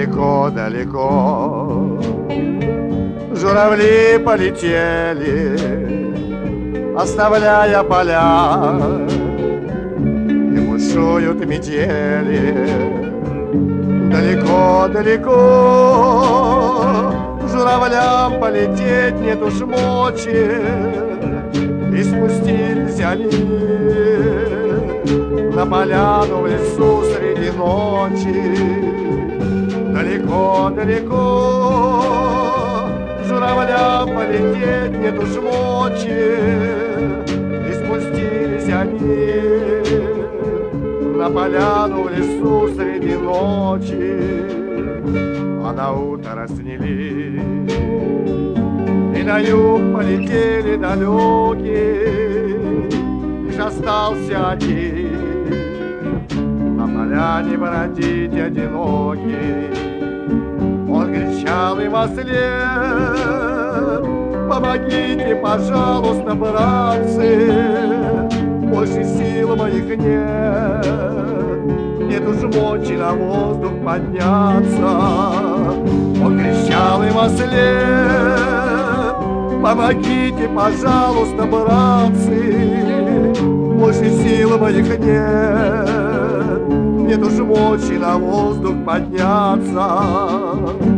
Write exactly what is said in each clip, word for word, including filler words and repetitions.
Далеко-далеко журавли полетели, оставляя поля, и бушуют метели. Далеко-далеко журавлям полететь нет уж мочи, и спустились они на поляну в лесу среди ночи. Далеко-далеко журавлям полететь нет уж мочи, и спустились они на поляну в лесу среди ночи. А на утро снялись и на юг полетели далекие, лишь остался один на поляне бродить одинокий. Он кричал им вслед: помогите, пожалуйста, братцы, больше сил моих нет, нет уж мочи на воздух подняться. Он кричал им вслед: помогите, пожалуйста, братцы, больше сил моих нет, нет уж мочи на воздух подняться.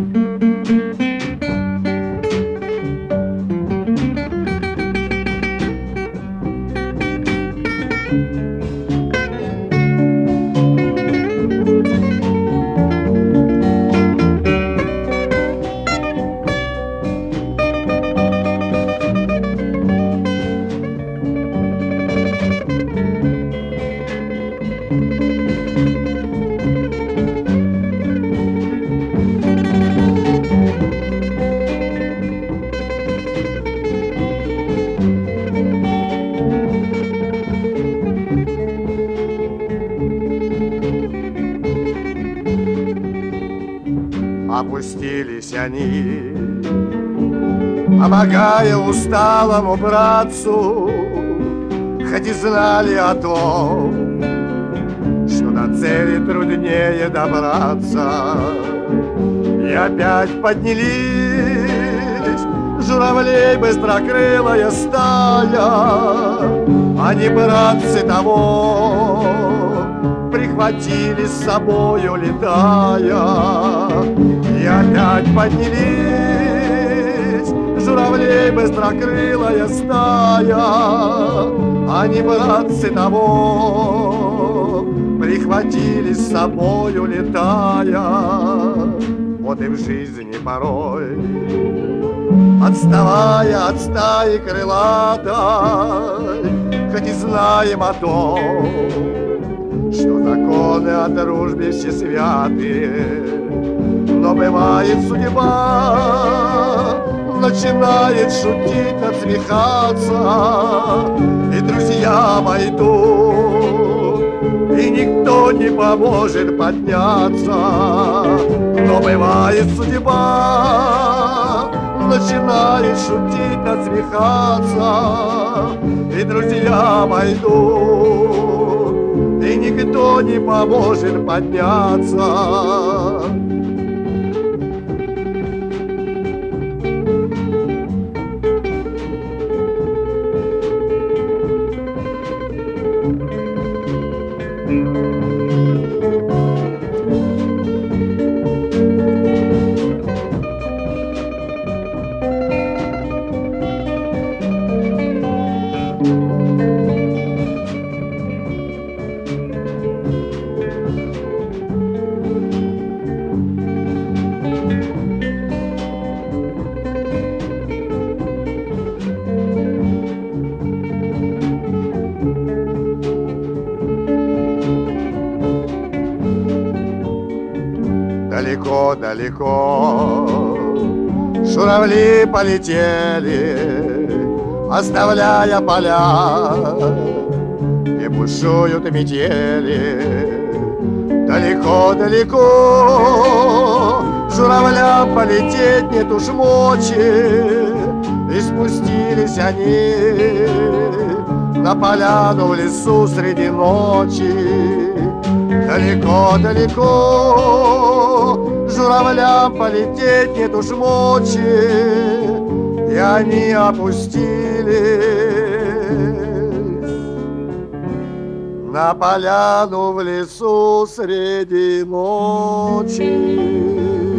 Опустились они, помогая усталому братцу, хоть и знали о том, что до цели труднее добраться. И опять поднялись журавлей быстрокрылая стая, они, братцы, того прихватили с собою, летая. И опять поднялись журавлей быстрокрылая стая, они, братцы, того прихватили с собою, летая. Вот и в жизни порой, отставая от стаи крылатой, хоть и знаем о том, что законы о дружбе все святые, но бывает судьба, начинает шутить, насмехаться, и друзья мои тут, и никто не поможет подняться. Но бывает судьба, начинает шутить, насмехаться, и друзья мои тут, и никто не поможет подняться. Далеко-далеко журавли полетели, оставляя поля, и бушуют метели. Далеко-далеко журавлям полететь нет уж мочи, и спустились они на поляну в лесу среди ночи. Далеко-далеко Журавлям полететь нет уж мочи, и они опустились на поляну в лесу среди ночи.